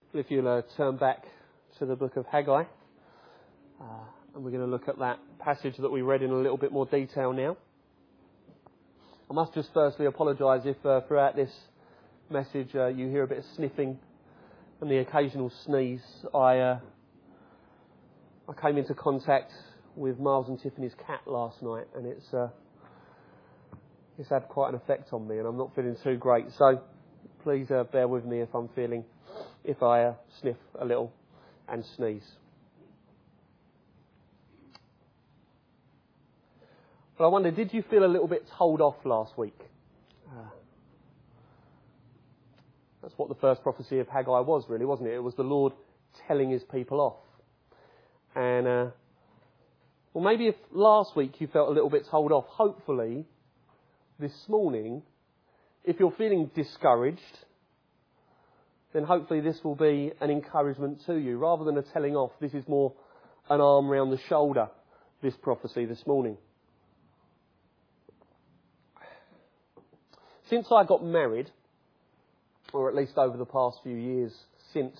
If you'll turn back to the book of Haggai, and we're going to look at that passage that we read in a little bit more detail now. I must just firstly apologise if throughout this message you hear a bit of sniffing and the occasional sneeze. I came into contact with Miles and Tiffany's cat last night, and it's had quite an effect on me, and I'm not feeling too great. So please bear with me if I sniff a little and sneeze. But I wonder, did you feel a little bit told off last week? That's what the first prophecy of Haggai was, really, wasn't it? It was the Lord telling his people off. And, well, maybe if last week you felt a little bit told off, hopefully this morning, if you're feeling discouraged, then hopefully this will be an encouragement to you. Rather than a telling off, this is more an arm round the shoulder, this prophecy this morning. Since I got married, or at least over the past few years since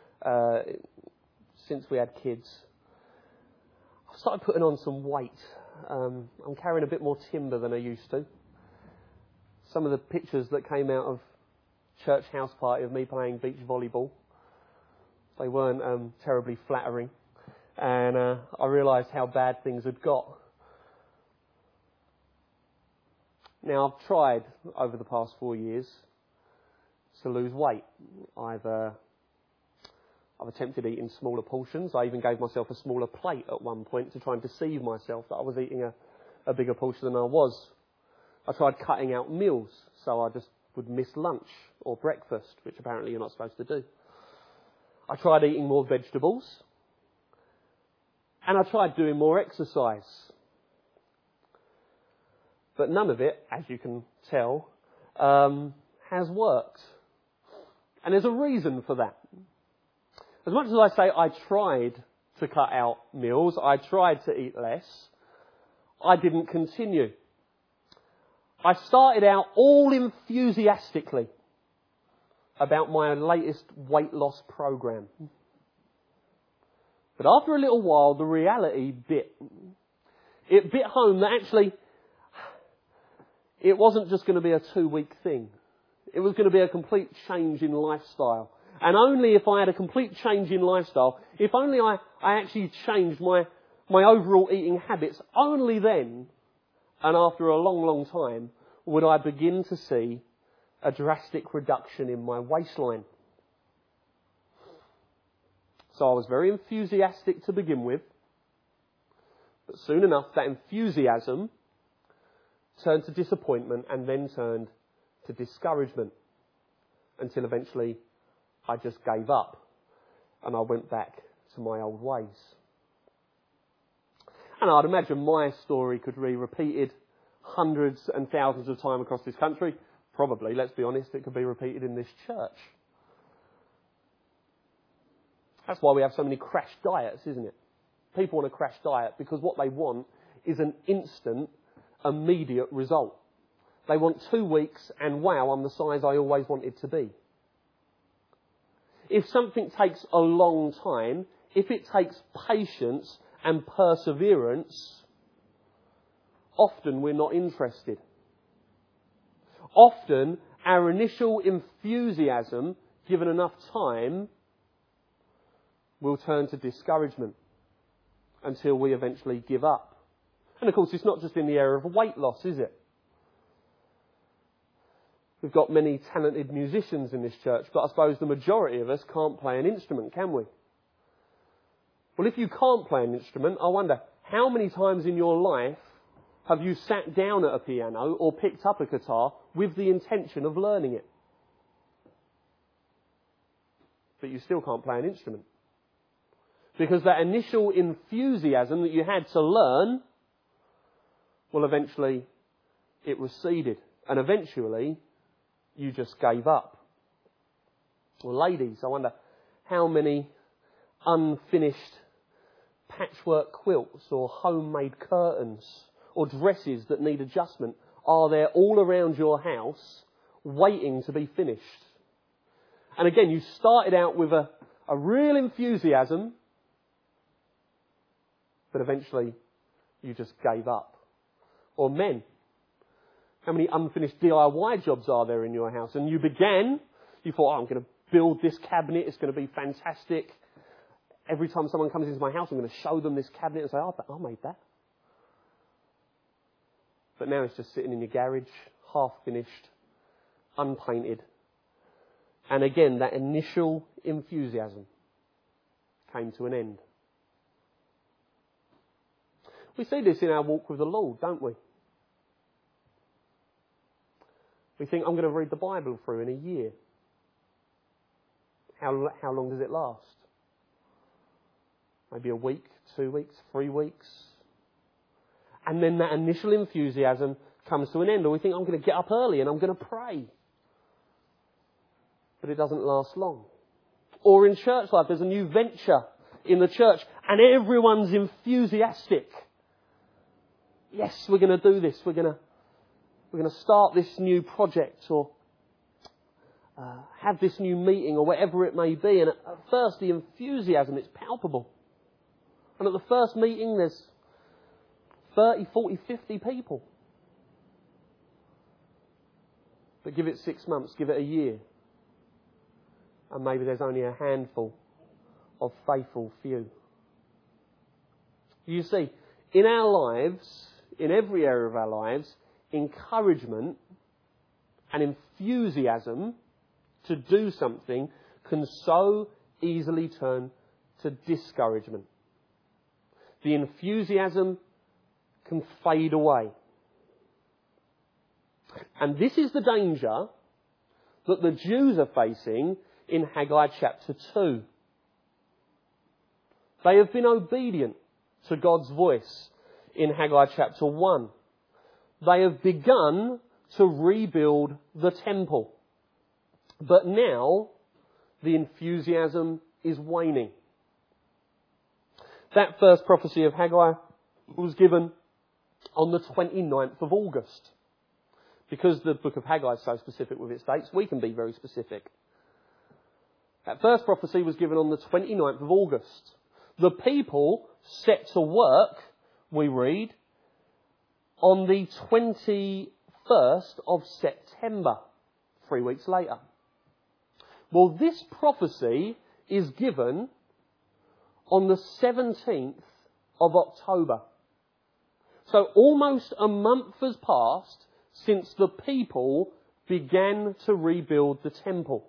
we had kids, I started putting on some weight. I'm carrying a bit more timber than I used to. Some of the pictures that came out of church house party of me playing beach volleyball, they weren't terribly flattering. And I realised how bad things had got. Now, I've tried over the past 4 years to lose weight. I've attempted eating smaller portions. I even gave myself a smaller plate at one point to try and deceive myself that I was eating a bigger portion than I was. I tried cutting out meals, so I just would miss lunch or breakfast, which apparently you're not supposed to do. I tried eating more vegetables, and I tried doing more exercise. But none of it, as you can tell, has worked. And there's a reason for that. As much as I say I tried to cut out meals, I tried to eat less, I didn't continue. I started out all enthusiastically about my latest weight loss program. But after a little while, the reality bit. It bit home that actually it wasn't just going to be a 2-week thing. It was going to be a complete change in lifestyle. And only if I had a complete change in lifestyle, if only I actually changed my overall eating habits, only then, and after a long, long time, would I begin to see a drastic reduction in my waistline. So I was very enthusiastic to begin with, but soon enough that enthusiasm turned to disappointment and then turned to discouragement until eventually I just gave up and I went back to my old ways. And I'd imagine my story could be repeated hundreds and thousands of times across this country. Probably, let's be honest, it could be repeated in this church. That's why we have so many crash diets, isn't it? People want a crash diet because what they want is an instant, immediate result. They want 2 weeks and wow, I'm the size I always wanted to be. If something takes a long time, if it takes patience and perseverance, often we're not interested. Often our initial enthusiasm, given enough time, will turn to discouragement until we eventually give up. And of course, it's not just in the area of weight loss, is it? We've got many talented musicians in this church, but I suppose the majority of us can't play an instrument, can we? Well, if you can't play an instrument, I wonder, how many times in your life have you sat down at a piano or picked up a guitar with the intention of learning it? But you still can't play an instrument. Because that initial enthusiasm that you had to learn, well, eventually it receded. And eventually you just gave up. Well, ladies, I wonder how many unfinished patchwork quilts or homemade curtains or dresses that need adjustment are there all around your house waiting to be finished. And again, you started out with a real enthusiasm, but eventually you just gave up. Or men, how many unfinished DIY jobs are there in your house? And you thought, I'm going to build this cabinet, it's going to be fantastic. Every time someone comes into my house, I'm going to show them this cabinet and say, oh, I made that. But now it's just sitting in your garage, half finished, unpainted. And again, that initial enthusiasm came to an end. We see this in our walk with the Lord, don't we? We think, I'm going to read the Bible through in a year. How long does it last? Maybe a week, 2 weeks, 3 weeks. And then that initial enthusiasm comes to an end. Or we think, I'm going to get up early and I'm going to pray. But it doesn't last long. Or in church life, there's a new venture in the church and everyone's enthusiastic. Yes, we're going to do this. We're going to start this new project or have this new meeting or whatever it may be. And at first, the enthusiasm, it's palpable. And at the first meeting, there's 30, 40, 50 people. But give it 6 months, give it a year. And maybe there's only a handful of faithful few. You see, in our lives, in every area of our lives, encouragement and enthusiasm to do something can so easily turn to discouragement. The enthusiasm can fade away. And this is the danger that the Jews are facing in Haggai chapter 2. They have been obedient to God's voice in Haggai chapter 1. They have begun to rebuild the temple. But now the enthusiasm is waning. That first prophecy of Haggai was given on the 29th of August. Because the book of Haggai is so specific with its dates, we can be very specific. That first prophecy was given on the 29th of August. The people set to work, we read, on the 21st of September, 3 weeks later. Well, this prophecy is given on the 17th of October. So almost a month has passed since the people began to rebuild the temple.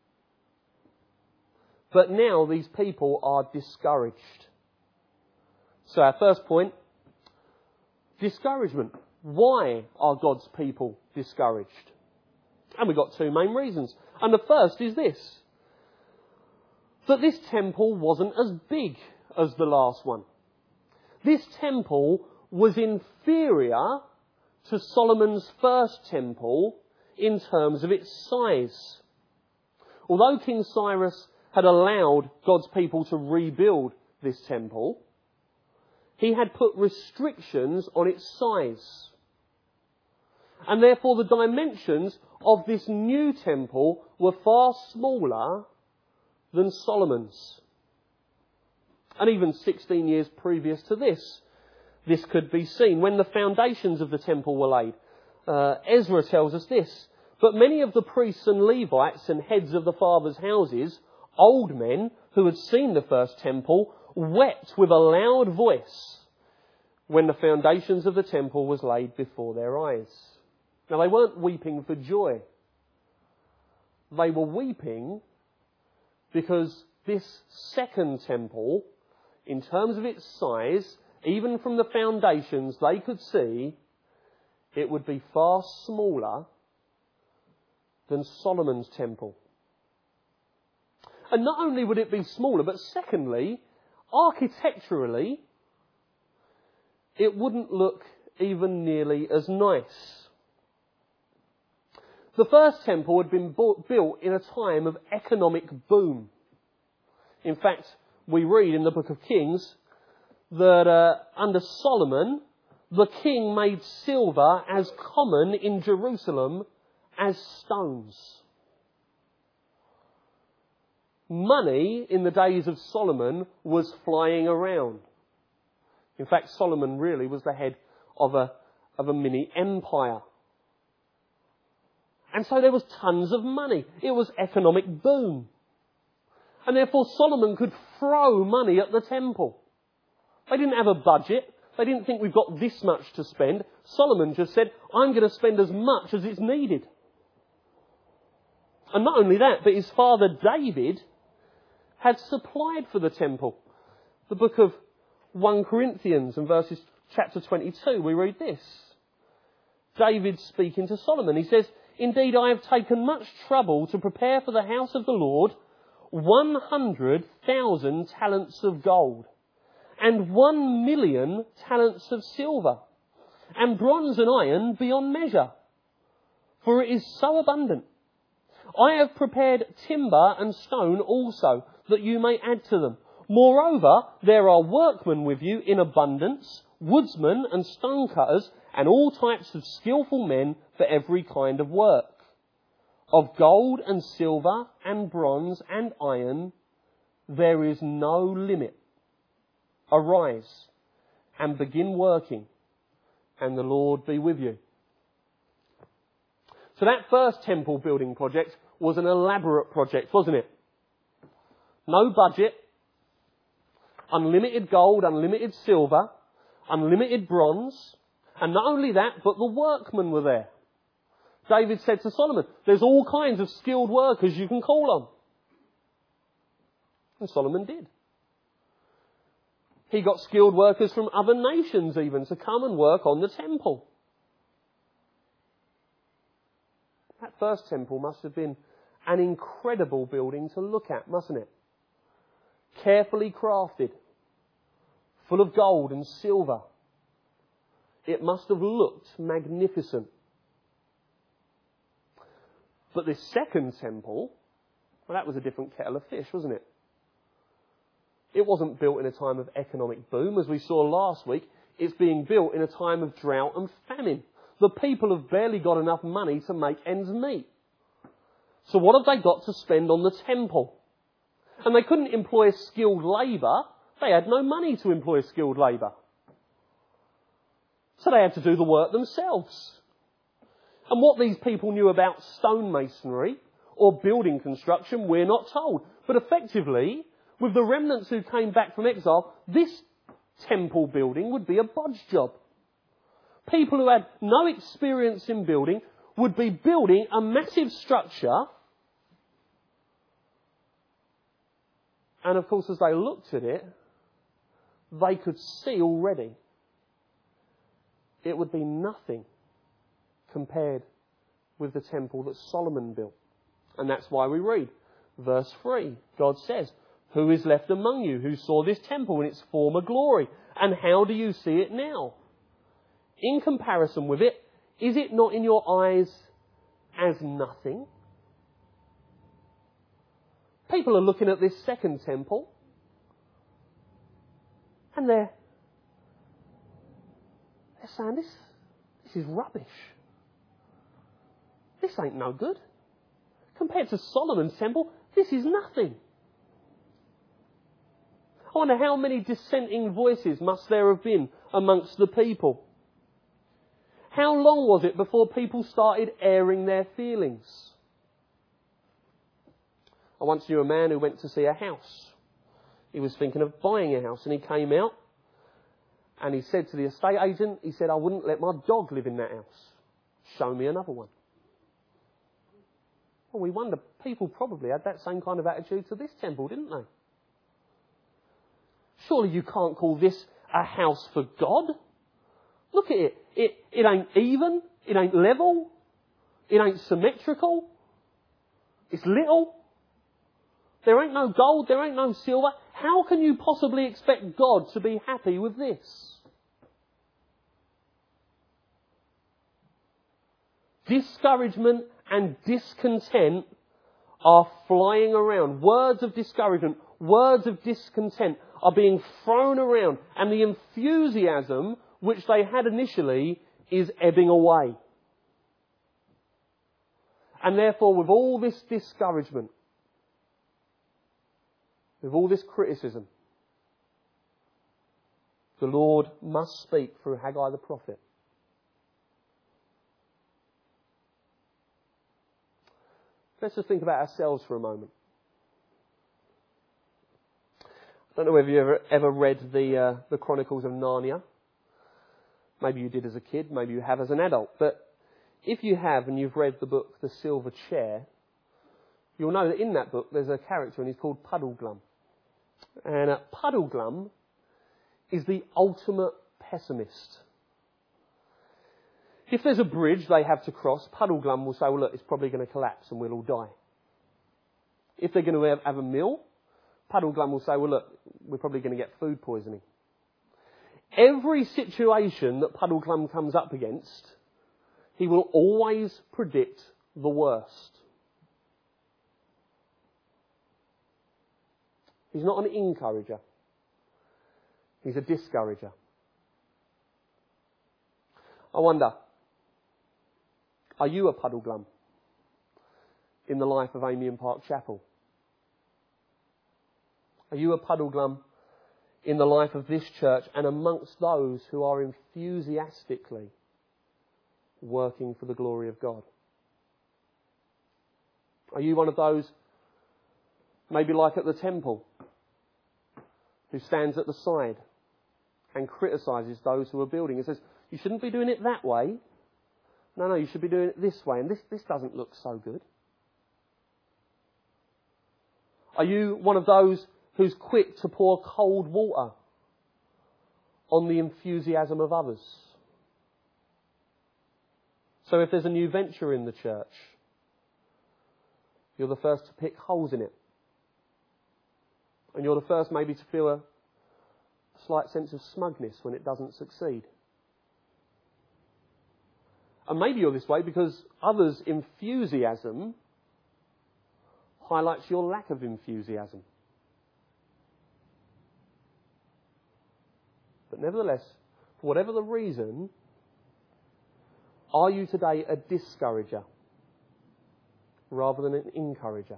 But now these people are discouraged. So our first point, discouragement. Why are God's people discouraged? And we've got two main reasons. And the first is this: that this temple wasn't as big as the last one. This temple was inferior to Solomon's first temple in terms of its size. Although King Cyrus had allowed God's people to rebuild this temple, he had put restrictions on its size. And therefore the dimensions of this new temple were far smaller than Solomon's. And even 16 years previous to this could be seen. When the foundations of the temple were laid, Ezra tells us this: but many of the priests and Levites and heads of the fathers' houses, old men who had seen the first temple, wept with a loud voice when the foundations of the temple was laid before their eyes. Now, they weren't weeping for joy. They were weeping because this second temple, in terms of its size, even from the foundations, they could see it would be far smaller than Solomon's temple. And not only would it be smaller, but secondly, architecturally, it wouldn't look even nearly as nice. The first temple had been built in a time of economic boom. In fact, we read in the book of Kings that under Solomon, the king made silver as common in Jerusalem as stones. money in the days of Solomon was flying around. In fact, Solomon really was the head of a mini empire. And so there was tons of money. It was economic boom. And therefore Solomon could throw money at the temple. They didn't have a budget. They didn't think we've got this much to spend. Solomon just said, I'm going to spend as much as it's needed. And not only that, but his father David had supplied for the temple. The book of 1 Corinthians and chapter 22, we read this. David speaking to Solomon, he says, Indeed, I have taken much trouble to prepare for the house of the Lord 100,000 talents of gold, and 1,000,000 talents of silver, and bronze and iron beyond measure, for it is so abundant. I have prepared timber and stone also, that you may add to them. Moreover, there are workmen with you in abundance, woodsmen and stone cutters, and all types of skillful men for every kind of work. Of gold and silver and bronze and iron, there is no limit. Arise and begin working, and the Lord be with you. So that first temple building project was an elaborate project, wasn't it? No budget, unlimited gold, unlimited silver, unlimited bronze, and not only that, but the workmen were there. David said to Solomon, there's all kinds of skilled workers you can call on. And Solomon did. He got skilled workers from other nations even to come and work on the temple. That first temple must have been an incredible building to look at, mustn't it? Carefully crafted, full of gold and silver. It must have looked magnificent. But this second temple, well, that was a different kettle of fish, wasn't it? It wasn't built in a time of economic boom, as we saw last week. It's being built in a time of drought and famine. The people have barely got enough money to make ends meet. So what have they got to spend on the temple? And they couldn't employ skilled labour. They had no money to employ skilled labour. So they had to do the work themselves. And what these people knew about stonemasonry or building construction, we're not told. But effectively, with the remnants who came back from exile, this temple building would be a bodge job. People who had no experience in building would be building a massive structure. And of course, as they looked at it, they could see already it would be nothing compared with the temple that Solomon built. And that's why we read verse 3. God says, who is left among you who saw this temple in its former glory? And how do you see it now? In comparison with it, is it not in your eyes as nothing? People are looking at this second temple and they're saying, this is rubbish. This ain't no good. Compared to Solomon's temple, this is nothing. I wonder how many dissenting voices must there have been amongst the people. How long was it before people started airing their feelings? I once knew a man who went to see a house. He was thinking of buying a house, and he came out and he said to the estate agent, he said, I wouldn't let my dog live in that house. Show me another one. Well, we wonder, people probably had that same kind of attitude to this temple, didn't they? Surely you can't call this a house for God. Look at it. It ain't even. It ain't level. It ain't symmetrical. It's little. There ain't no gold. There ain't no silver. How can you possibly expect God to be happy with this? Discouragement and discontent are flying around. Words of discouragement, words of discontent are being thrown around, and the enthusiasm which they had initially is ebbing away. And therefore, with all this discouragement, with all this criticism, the Lord must speak through Haggai the prophet. Let's just think about ourselves for a moment. I don't know whether you ever read the Chronicles of Narnia. Maybe you did as a kid, maybe you have as an adult. But if you have and you've read the book The Silver Chair, you'll know that in that book there's a character and he's called Puddleglum. And Puddleglum is the ultimate pessimist. If there's a bridge they have to cross, Puddleglum will say, well, look, it's probably going to collapse and we'll all die. If they're going to have a meal, Puddleglum will say, well, look, we're probably going to get food poisoning. Every situation that Puddleglum comes up against, he will always predict the worst. He's not an encourager. He's a discourager. I wonder, are you a Puddleglum in the life of Amy and Park Chapel? Are you a Puddleglum in the life of this church and amongst those who are enthusiastically working for the glory of God? Are you one of those, maybe like at the temple, who stands at the side and criticises those who are building and says, you shouldn't be doing it that way. No, you should be doing it this way, and this doesn't look so good. Are you one of those who's quick to pour cold water on the enthusiasm of others? So if there's a new venture in the church, you're the first to pick holes in it. And you're the first maybe to feel a slight sense of smugness when it doesn't succeed. And maybe you're this way because others' enthusiasm highlights your lack of enthusiasm. But nevertheless, for whatever the reason, are you today a discourager rather than an encourager?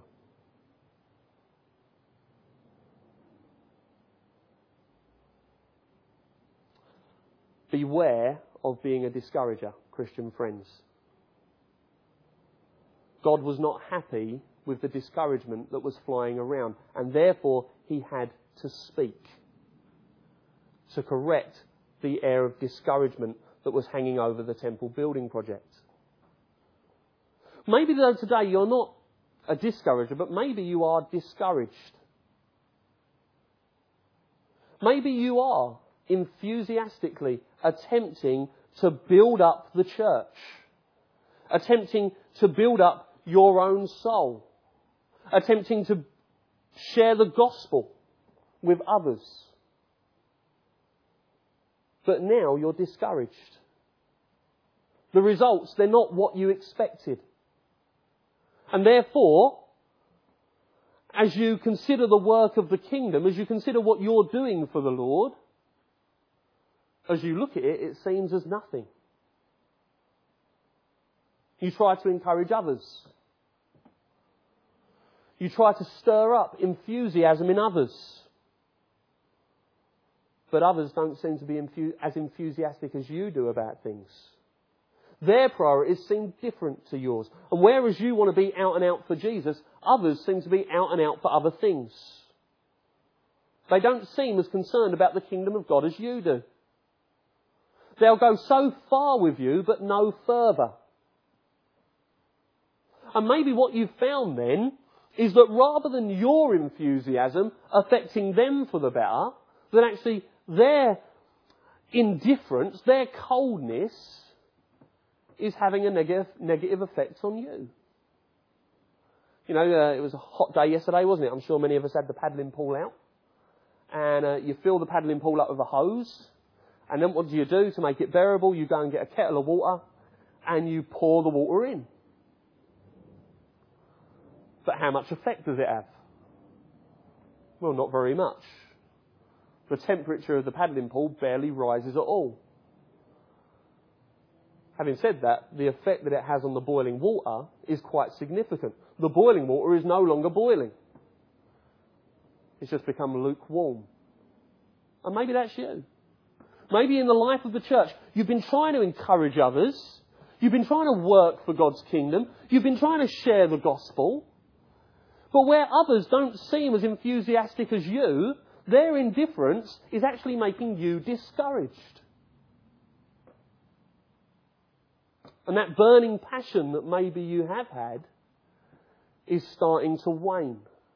Beware of being a discourager, Christian friends. God was not happy with the discouragement that was flying around, and therefore he had to speak to correct the air of discouragement that was hanging over the temple building project. Maybe though today you're not a discourager, but maybe you are discouraged. Maybe you are enthusiastically attempting to build up the church, attempting to build up your own soul, attempting to share the gospel with others. But now you're discouraged. The results, they're not what you expected. And therefore, as you consider the work of the kingdom, as you consider what you're doing for the Lord, as you look at it, it seems as nothing. You try to encourage others. You try to stir up enthusiasm in others. But others don't seem to be as enthusiastic as you do about things. Their priorities seem different to yours. And whereas you want to be out and out for Jesus, others seem to be out and out for other things. They don't seem as concerned about the kingdom of God as you do. They'll go so far with you, but no further. And maybe what you've found then is that rather than your enthusiasm affecting them for the better, that actually their indifference, their coldness is having a negative effect on you. You know, it was a hot day yesterday, wasn't it? I'm sure many of us had the paddling pool out. And you fill the paddling pool up with a hose. And then what do you do to make it bearable? You go and get a kettle of water and you pour the water in. But how much effect does it have? Well, not very much. The temperature of the paddling pool barely rises at all. Having said that, the effect that it has on the boiling water is quite significant. The boiling water is no longer boiling. It's just become lukewarm. And maybe that's you. Maybe in the life of the church, you've been trying to encourage others. You've been trying to work for God's kingdom. You've been trying to share the gospel. But where others don't seem as enthusiastic as you, their indifference is actually making you discouraged. And that burning passion that maybe you have had is starting to wane.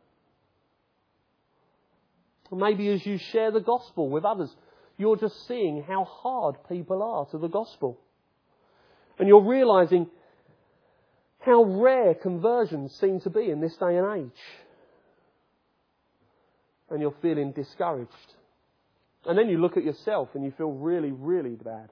Maybe as you share the gospel with others, you're just seeing how hard people are to the gospel. And you're realising how rare conversions seem to be in this day and age. And you're feeling discouraged. And then you look at yourself and you feel really, really bad.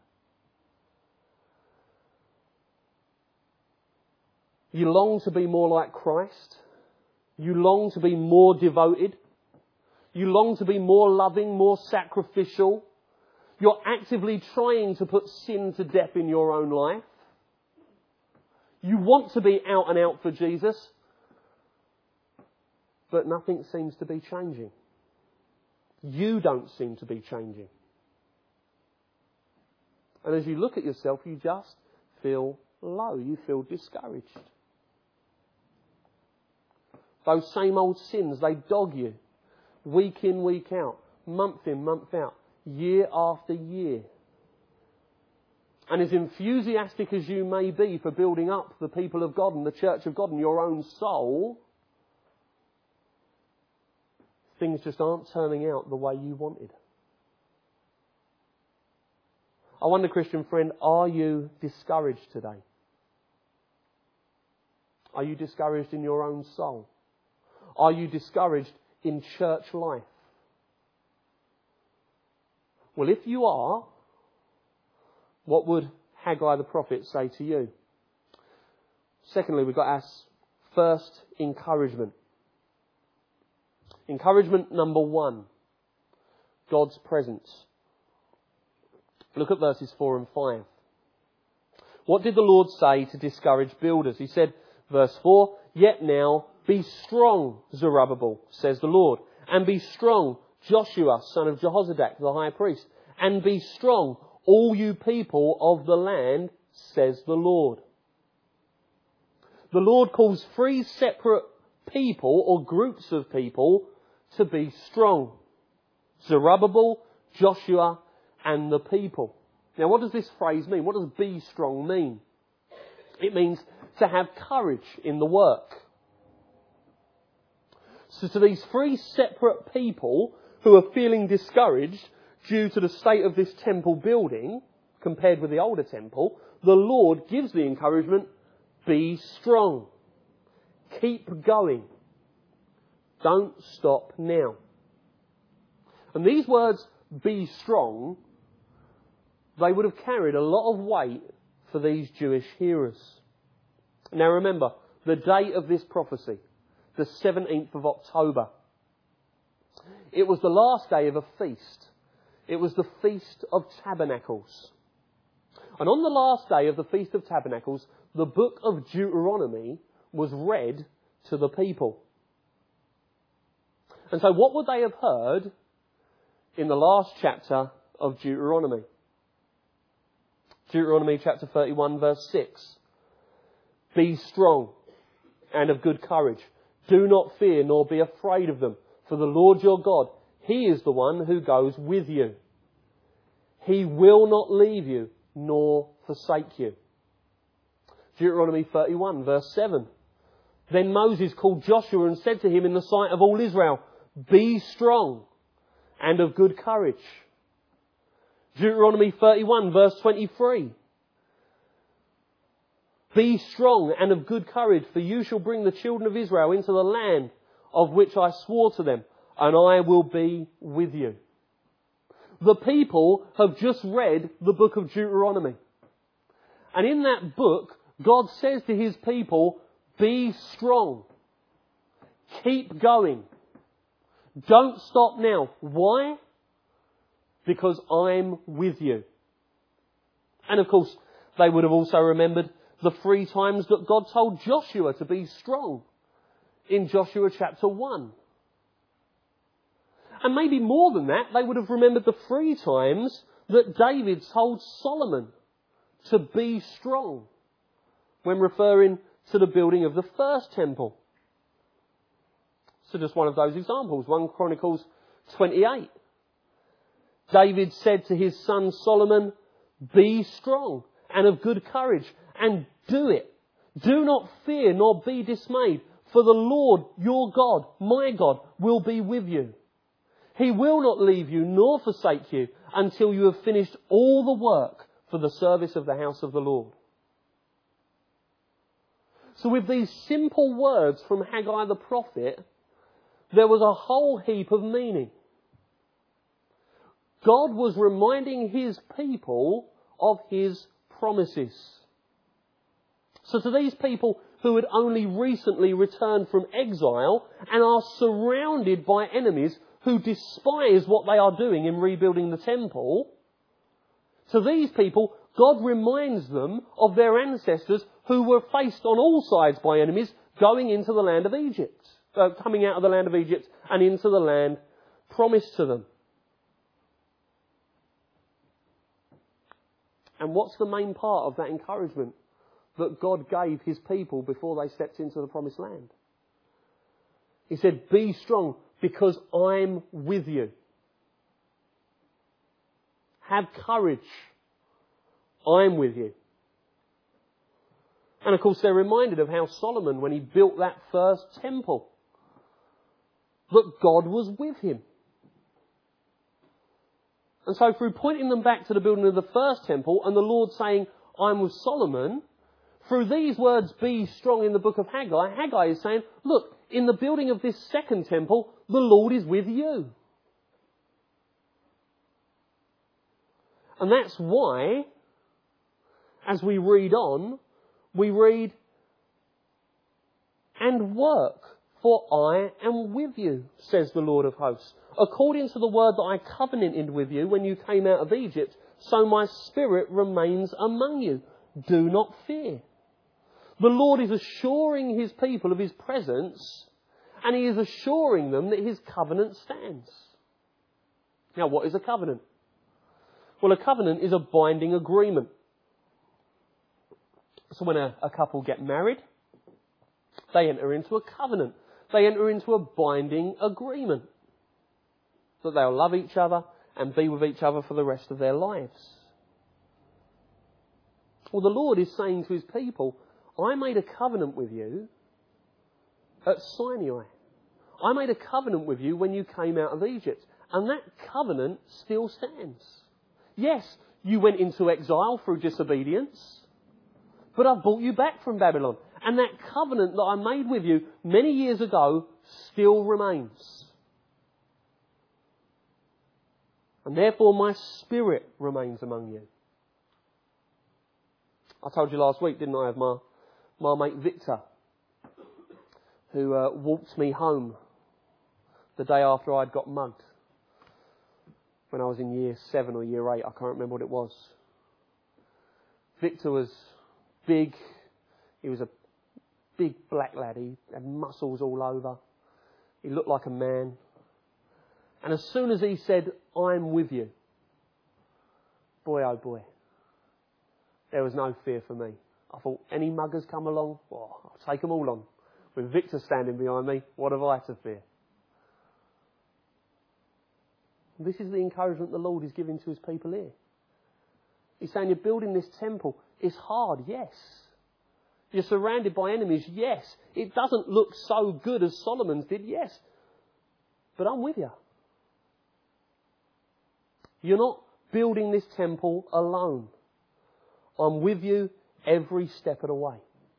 You long to be more like Christ. You long to be more devoted. You long to be more loving, more sacrificial. You're actively trying to put sin to death in your own life. You want to be out and out for Jesus. But nothing seems to be changing. You don't seem to be changing. And as you look at yourself, you just feel low. You feel discouraged. Those same old sins, they dog you. Week in, week out. Month in, month out. Year after year. And as enthusiastic as you may be for building up the people of God and the church of God and your own soul, things just aren't turning out the way you wanted. I wonder, Christian friend, are you discouraged today? Are you discouraged in your own soul? Are you discouraged in church life? Well, if you are, what would Haggai the prophet say to you? Secondly, we've got our first encouragement. Encouragement number 1, God's presence. Look at verses 4 and 5. What did the Lord say to discouraged builders? He said, verse 4, "Yet now be strong, Zerubbabel, says the Lord, and be strong, Joshua, son of Jehozadak, the high priest, and be strong, all you people of the land, says the Lord." The Lord calls 3 separate people or groups of people to be strong. Zerubbabel, Joshua, and the people. Now, what does this phrase mean? What does be strong mean? It means to have courage in the work. So to these 3 separate people who are feeling discouraged due to the state of this temple building, compared with the older temple, the Lord gives the encouragement, be strong. Keep going. Don't stop now. And these words, be strong, they would have carried a lot of weight for these Jewish hearers. Now remember, the date of this prophecy, the 17th of October. It was the last day of a feast. It was the Feast of Tabernacles. And on the last day of the Feast of Tabernacles, the book of Deuteronomy was read to the people. And so what would they have heard in the last chapter of Deuteronomy? Deuteronomy chapter 31 verse 6. Be strong and of good courage. Do not fear nor be afraid of them. For the Lord your God, He is the one who goes with you. He will not leave you nor forsake you. Deuteronomy 31 verse 7. Then Moses called Joshua and said to him in the sight of all Israel, be strong and of good courage. Deuteronomy 31 verse 23. Be strong and of good courage, for you shall bring the children of Israel into the land of which I swore to them, and I will be with you. The people have just read the book of Deuteronomy. And in that book, God says to His people, be strong. Keep going. Don't stop now. Why? Because I'm with you. And of course, they would have also remembered the 3 times that God told Joshua to be strong in Joshua chapter 1. And maybe more than that, they would have remembered the 3 times that David told Solomon to be strong when referring to the building of the first temple. So just one of those examples, 1 Chronicles 28. David said to his son Solomon, "Be strong and of good courage, and do it. Do not fear nor be dismayed, for the Lord your God, my God, will be with you. He will not leave you nor forsake you until you have finished all the work for the service of the house of the Lord." So with these simple words from Haggai the prophet, there was a whole heap of meaning. God was reminding his people of his promises. So to these people who had only recently returned from exile and are surrounded by enemies who despise what they are doing in rebuilding the temple, to these people, God reminds them of their ancestors who were faced on all sides by enemies going into the land of Egypt, coming out of the land of Egypt and into the land promised to them. And what's the main part of that encouragement that God gave his people before they stepped into the promised land? He said, "Be strong because I'm with you. Have courage. I'm with you." And of course they're reminded of how Solomon, when he built that first temple, that God was with him. And so through pointing them back to the building of the first temple and the Lord saying, "I'm with Solomon," through these words, "be strong," in the book of Haggai, Haggai is saying, look, in the building of this second temple, the Lord is with you. And that's why, as we read on, we read, "And work, for I am with you, says the Lord of hosts. According to the word that I covenanted with you when you came out of Egypt, so my spirit remains among you. Do not fear." The Lord is assuring his people of his presence, and he is assuring them that his covenant stands. Now, what is a covenant? Well, a covenant is a binding agreement. So when a couple get married, they enter into a covenant. They enter into a binding agreement that they'll love each other and be with each other for the rest of their lives. Well, the Lord is saying to his people, I made a covenant with you at Sinai. I made a covenant with you when you came out of Egypt. And that covenant still stands. Yes, you went into exile through disobedience, but I've brought you back from Babylon. And that covenant that I made with you many years ago still remains. And therefore my spirit remains among you. I told you last week, didn't I, of my mate Victor, who walked me home the day after I'd got mugged. When I was in year 7 or year 8, I can't remember what it was. Victor was big. He was a big black lad. He had muscles all over. He looked like a man. And as soon as he said, I'm with you, boy oh boy, there was no fear for me. I thought, any muggers come along, oh, I'll take them all on. With Victor standing behind me, what have I to fear? This is the encouragement the Lord is giving to his people here. He's saying, you're building this temple. It's hard, yes. You're surrounded by enemies, yes. It doesn't look so good as Solomon's did, yes. But I'm with you. You're not building this temple alone. I'm with you every step of the way.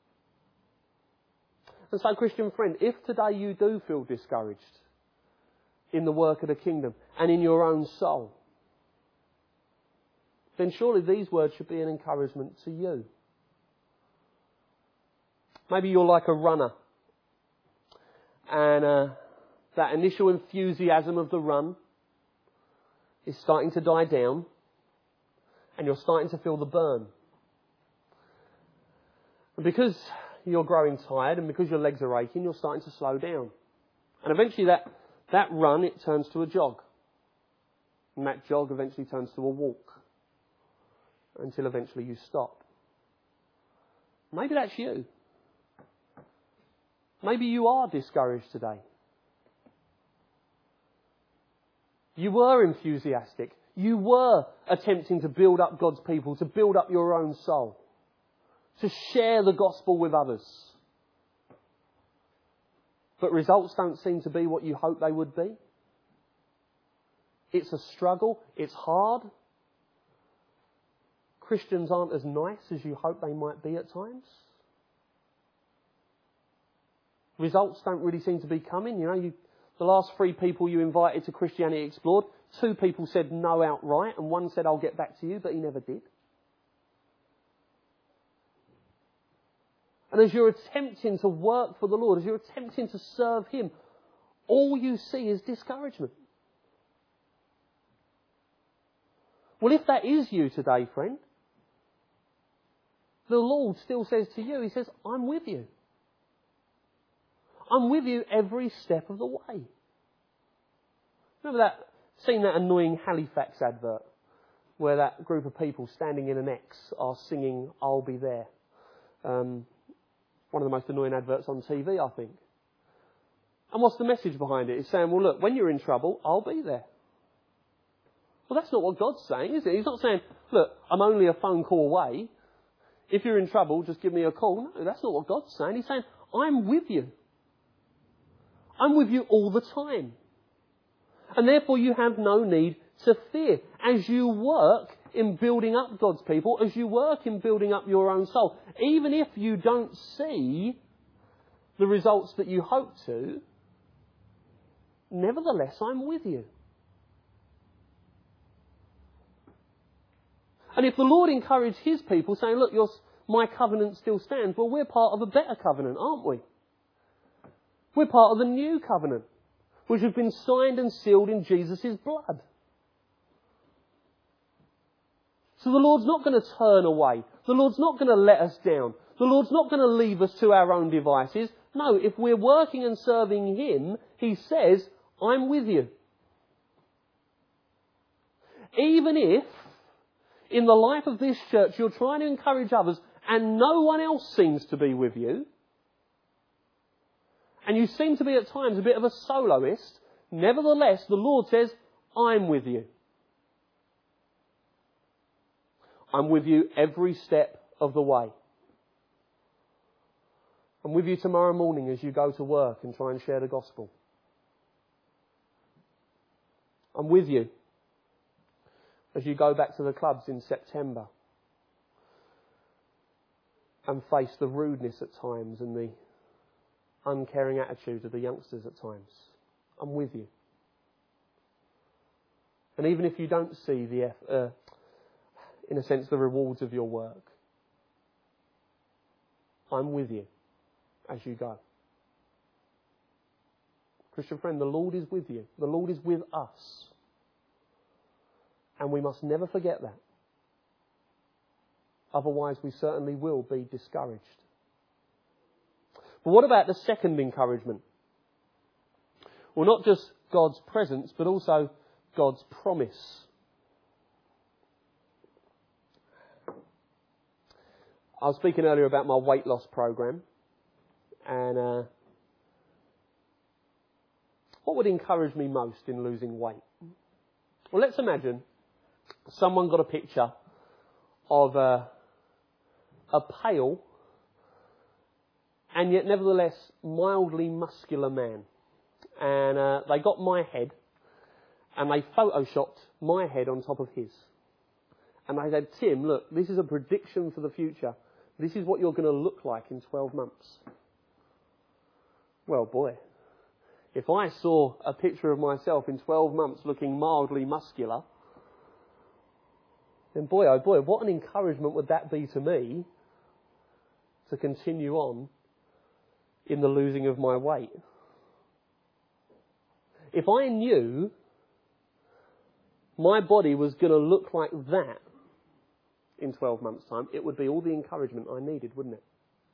And so, Christian friend, if today you do feel discouraged in the work of the kingdom and in your own soul, then surely these words should be an encouragement to you. Maybe you're like a runner, and that initial enthusiasm of the run is starting to die down, and you're starting to feel the burn. And because you're growing tired and because your legs are aching, you're starting to slow down. And eventually that That run, it turns to a jog. And that jog eventually turns to a walk. Until eventually you stop. Maybe that's you. Maybe you are discouraged today. You were enthusiastic. You were attempting to build up God's people, to build up your own soul, to share the gospel with others. But results don't seem to be what you hoped they would be. It's a struggle. It's hard. Christians aren't as nice as you hope they might be at times. Results don't really seem to be coming. The last 3 people you invited to Christianity Explored, 2 people said no outright, and 1 said, I'll get back to you, but he never did. And as you're attempting to work for the Lord, as you're attempting to serve Him, all you see is discouragement. Well, if that is you today, friend, the Lord still says to you, He says, I'm with you. I'm with you every step of the way. Remember seen that annoying Halifax advert where that group of people standing in an X are singing I'll Be There? One of the most annoying adverts on TV, I think. And what's the message behind it? It's saying, well, look, when you're in trouble, I'll be there. Well, that's not what God's saying, is it? He's not saying, look, I'm only a phone call away. If you're in trouble, just give me a call. No, that's not what God's saying. He's saying, I'm with you. I'm with you all the time. And therefore you have no need to fear. As you work in building up God's people, as you work in building up your own soul, even if you don't see the results that you hope to, nevertheless, I'm with you. And if the Lord encouraged His people saying, look, my covenant still stands, well, we're part of a better covenant, aren't we? We're part of the new covenant, which has been signed and sealed in Jesus' blood. So the Lord's not going to turn away. The Lord's not going to let us down. The Lord's not going to leave us to our own devices. No, if we're working and serving Him, He says, I'm with you. Even if, in the life of this church, you're trying to encourage others and no one else seems to be with you, and you seem to be at times a bit of a soloist, nevertheless, the Lord says, I'm with you. I'm with you every step of the way. I'm with you tomorrow morning as you go to work and try and share the gospel. I'm with you as you go back to the clubs in September and face the rudeness at times and the uncaring attitude of the youngsters at times. I'm with you. And even if you don't see in a sense, the rewards of your work, I'm with you as you go. Christian friend, the Lord is with you. The Lord is with us. And we must never forget that. Otherwise, we certainly will be discouraged. But what about the second encouragement? Well, not just God's presence, but also God's promise. I was speaking earlier about my weight loss program. And what would encourage me most in losing weight? Well, let's imagine someone got a picture of a pale and yet nevertheless mildly muscular man. And they got my head and they photoshopped my head on top of his. And they said, Tim, look, this is a prediction for the future. This is what you're going to look like in 12 months. Well, boy, if I saw a picture of myself in 12 months looking mildly muscular, then boy, oh boy, what an encouragement would that be to me to continue on in the losing of my weight. If I knew my body was going to look like that in 12 months' time, it would be all the encouragement I needed, wouldn't it?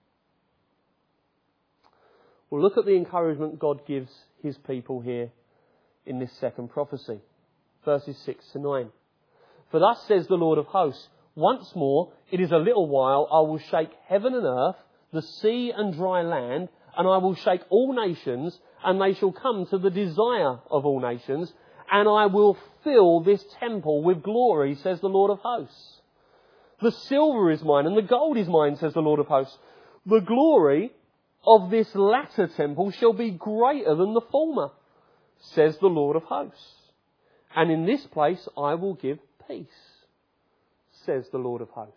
Well, look at the encouragement God gives His people here in this second prophecy. Verses 6 to 9. For thus says the Lord of hosts, once more, it is a little while, I will shake heaven and earth, the sea and dry land, and I will shake all nations, and they shall come to the desire of all nations, and I will fill this temple with glory, says the Lord of hosts. The silver is mine, and the gold is mine, says the Lord of hosts. The glory of this latter temple shall be greater than the former, says the Lord of hosts. And in this place I will give peace, says the Lord of hosts.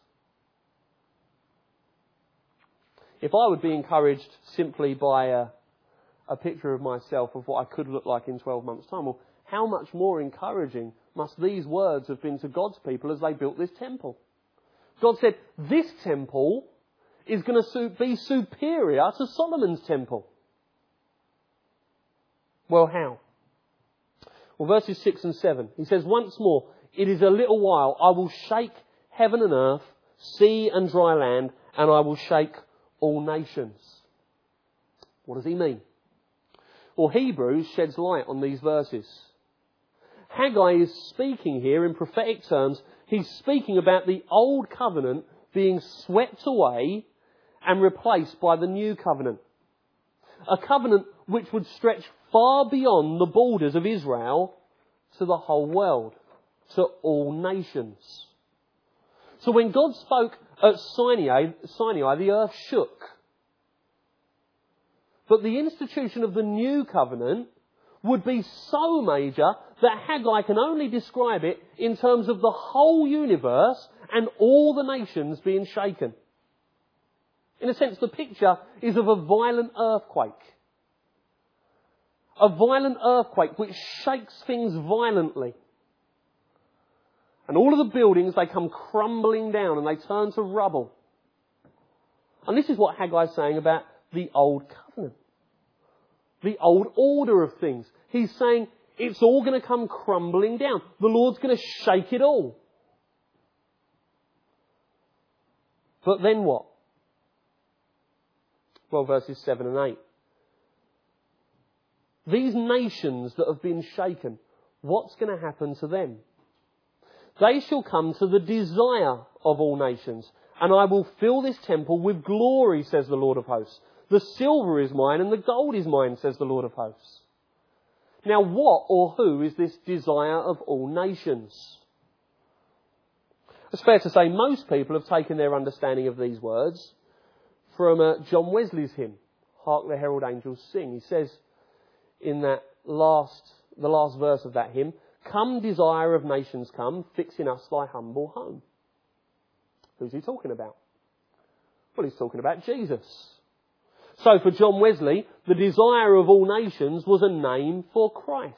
If I would be encouraged simply by a picture of myself of what I could look like in 12 months' time, well, how much more encouraging must these words have been to God's people as they built this temple? God said, this temple is going to be superior to Solomon's temple. Well, how? Well, verses 6 and 7, he says, once more, it is a little while, I will shake heaven and earth, sea and dry land, and I will shake all nations. What does he mean? Well, Hebrews sheds light on these verses. Haggai is speaking here in prophetic terms. He's speaking about the old covenant being swept away and replaced by the new covenant. A covenant which would stretch far beyond the borders of Israel to the whole world, to all nations. So when God spoke at Sinai, the earth shook. But the institution of the new covenant would be so major that Haggai can only describe it in terms of the whole universe and all the nations being shaken. In a sense, the picture is of a violent earthquake. A violent earthquake which shakes things violently. And all of the buildings, they come crumbling down and they turn to rubble. And this is what Haggai is saying about the old covenant. The old order of things. He's saying it's all going to come crumbling down. The Lord's going to shake it all. But then what? Well, verses 7 and 8. These nations that have been shaken, what's going to happen to them? They shall come to the desire of all nations, and I will fill this temple with glory, says the Lord of hosts. The silver is mine and the gold is mine, says the Lord of hosts. Now what or who is this desire of all nations? It's fair to say most people have taken their understanding of these words from John Wesley's hymn, Hark the Herald Angels Sing. He says in the last verse of that hymn, come desire of nations come, fix in us thy humble home. Who's he talking about? Well, he's talking about Jesus. So for John Wesley, the desire of all nations was a name for Christ.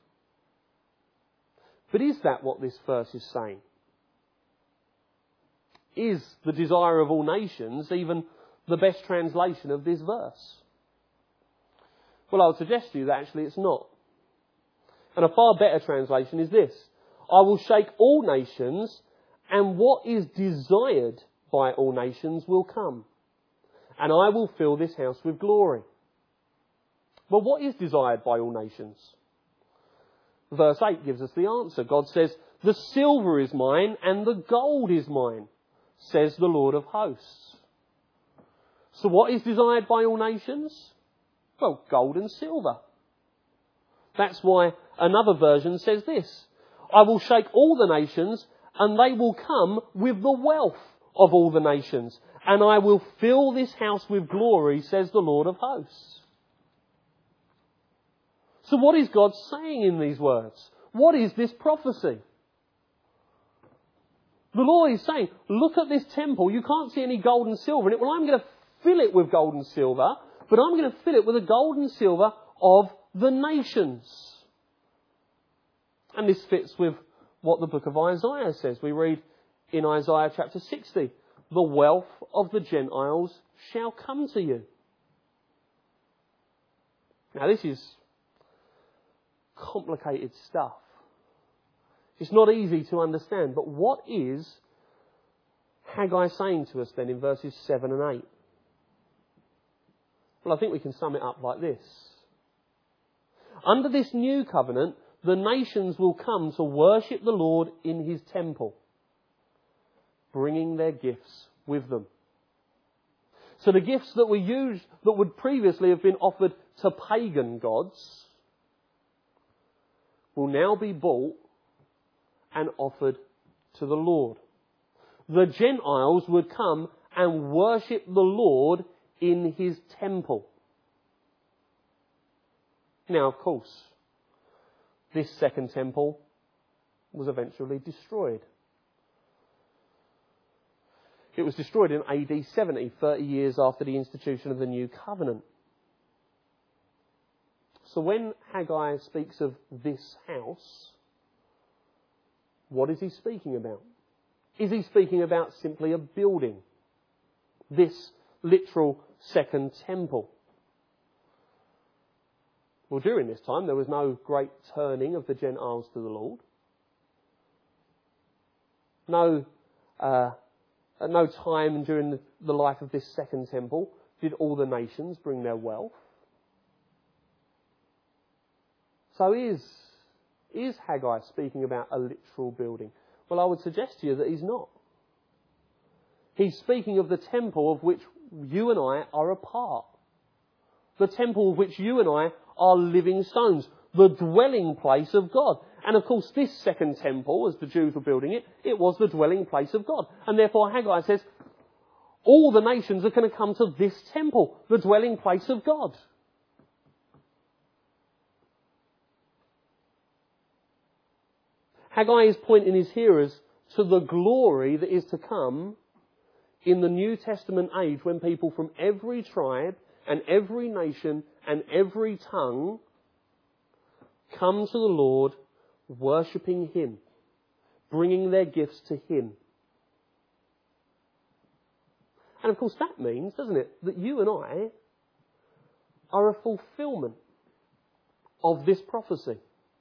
But is that what this verse is saying? Is the desire of all nations even the best translation of this verse? Well, I would suggest to you that actually it's not. And a far better translation is this. I will shake all nations, and what is desired by all nations will come. And I will fill this house with glory. Well, what is desired by all nations? Verse 8 gives us the answer. God says, the silver is mine and the gold is mine, says the Lord of hosts. So what is desired by all nations? Well, gold and silver. That's why another version says this. I will shake all the nations, and they will come with the wealth of all the nations. And I will fill this house with glory, says the Lord of hosts. So what is God saying in these words? What is this prophecy? The Lord is saying, look at this temple. You can't see any gold and silver in it. Well, I'm going to fill it with gold and silver, but I'm going to fill it with the gold and silver of the nations. And this fits with what the book of Isaiah says. We read in Isaiah chapter 60, the wealth of the Gentiles shall come to you. Now this is complicated stuff. It's not easy to understand, but what is Haggai saying to us then in verses 7 and 8? Well, I think we can sum it up like this. Under this new covenant, the nations will come to worship the Lord in his temple, bringing their gifts with them. So the gifts that that would previously have been offered to pagan gods will now be bought and offered to the Lord. The Gentiles would come and worship the Lord in his temple. Now, of course, this second temple was eventually destroyed. It was destroyed in AD 70, 30 years after the institution of the New Covenant. So when Haggai speaks of this house, what is he speaking about? Is he speaking about simply a building? This literal second temple? Well, during this time, there was no great turning of the Gentiles to the Lord. No time during the life of this second temple did all the nations bring their wealth. So is Haggai speaking about a literal building? Well, I would suggest to you that he's not. He's speaking of the temple of which you and I are a part. The temple of which you and I are living stones. The dwelling place of God. And of course, this second temple, as the Jews were building it, it was the dwelling place of God. And therefore Haggai says, all the nations are going to come to this temple, the dwelling place of God. Haggai is pointing his hearers to the glory that is to come in the New Testament age, when people from every tribe and every nation and every tongue come to the Lord, worshipping him, bringing their gifts to him. And of course that means, doesn't it, that you and I are a fulfilment of this prophecy.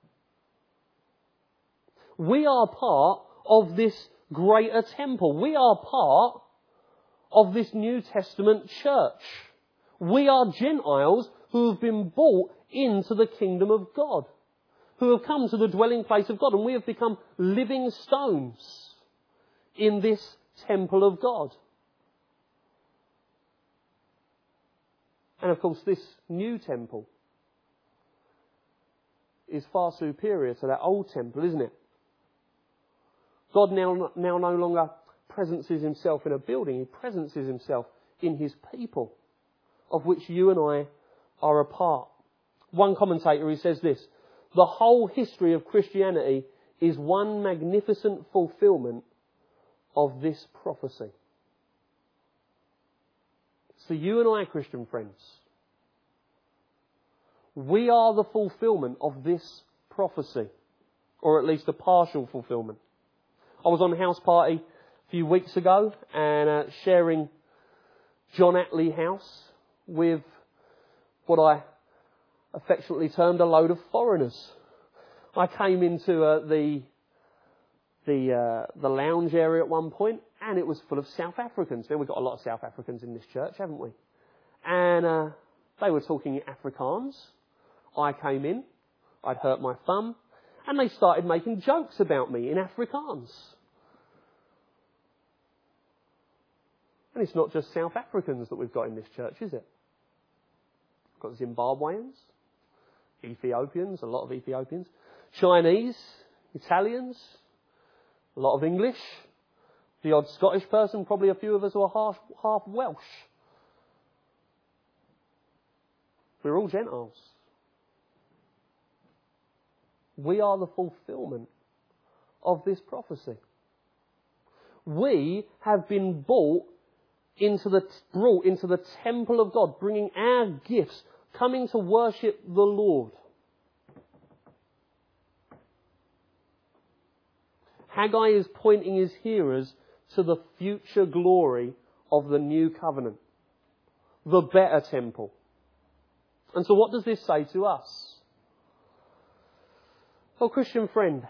We are part of this greater temple. We are part of this New Testament church. We are Gentiles who have been brought into the kingdom of God, who have come to the dwelling place of God, and we have become living stones in this temple of God. And of course, this new temple is far superior to that old temple, isn't it? God now no longer presences himself in a building. He presences himself in his people, of which you and I are a part. One commentator, he says this: the whole history of Christianity is one magnificent fulfilment of this prophecy. So you and I, Christian friends, we are the fulfilment of this prophecy, or at least a partial fulfilment. I was on a house party a few weeks ago and sharing John Attlee House with what I affectionately termed a load of foreigners. I came into the lounge area at one point, and it was full of South Africans. Now, we've got a lot of South Africans in this church, haven't we? And they were talking in Afrikaans. I came in, I'd hurt my thumb, and they started making jokes about me in Afrikaans. And it's not just South Africans that we've got in this church, is it? We've got Zimbabweans, Ethiopians, a lot of Ethiopians, Chinese, Italians, a lot of English, the odd Scottish person, probably a few of us who are half Welsh. We're all Gentiles. We are the fulfilment of this prophecy. We have been brought into the temple of God, bringing our gifts, coming to worship the Lord. Haggai is pointing his hearers to the future glory of the new covenant, the better temple. And so what does this say to us? Well, Christian friend,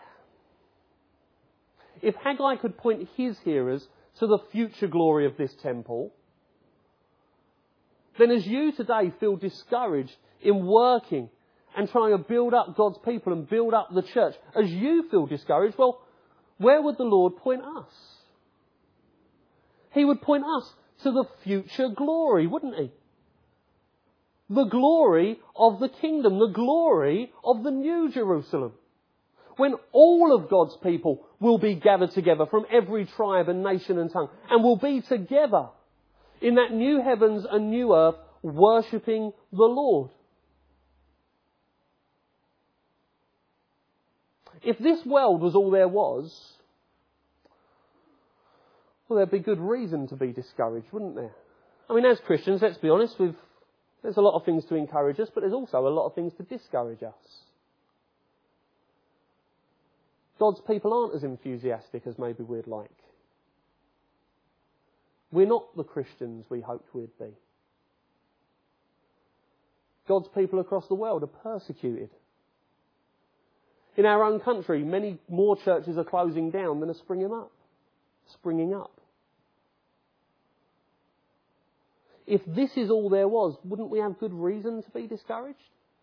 if Haggai could point his hearers to the future glory of this temple, then as you today feel discouraged in working and trying to build up God's people and build up the church, as you feel discouraged, well, where would the Lord point us? He would point us to the future glory, wouldn't he? The glory of the kingdom, the glory of the New Jerusalem. When all of God's people will be gathered together from every tribe and nation and tongue, and will be together in that new heavens and new earth, worshipping the Lord. If this world was all there was, well, there'd be good reason to be discouraged, wouldn't there? I mean, as Christians, let's be honest, there's a lot of things to encourage us, but there's also a lot of things to discourage us. God's people aren't as enthusiastic as maybe we'd like. We're not the Christians we hoped we'd be. God's people across the world are persecuted. In our own country, many more churches are closing down than are springing up. If this is all there was, wouldn't we have good reason to be discouraged?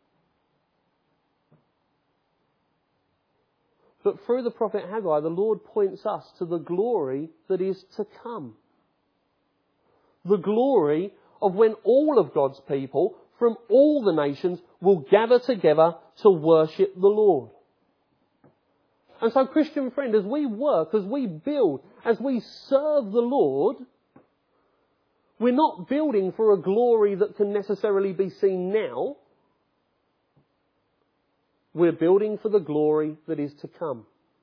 But through the prophet Haggai, the Lord points us to the glory that is to come. The glory of when all of God's people from all the nations will gather together to worship the Lord. And so, Christian friend, as we work, as we build, as we serve the Lord, we're not building for a glory that can necessarily be seen now. We're building for the glory that is to come.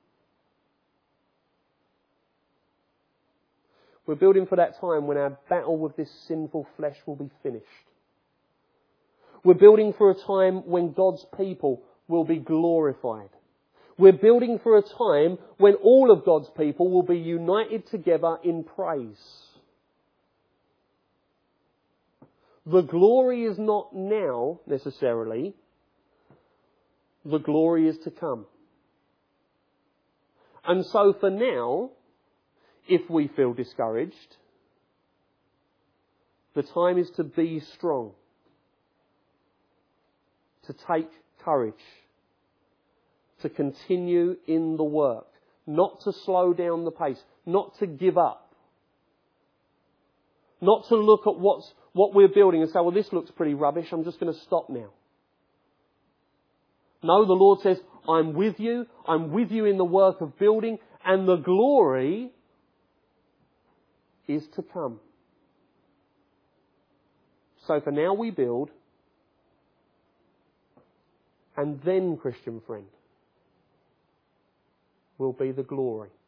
We're building for that time when our battle with this sinful flesh will be finished. We're building for a time when God's people will be glorified. We're building for a time when all of God's people will be united together in praise. The glory is not now, necessarily. The glory is to come. And so for now, if we feel discouraged, the time is to be strong, to take courage, to continue in the work, not to slow down the pace, not to give up, not to look at what we're building and say, well, this looks pretty rubbish, I'm just going to stop now. No, the Lord says, I'm with you in the work of building, and the glory is to come. So for now we build, and then, Christian friend, will be the glory.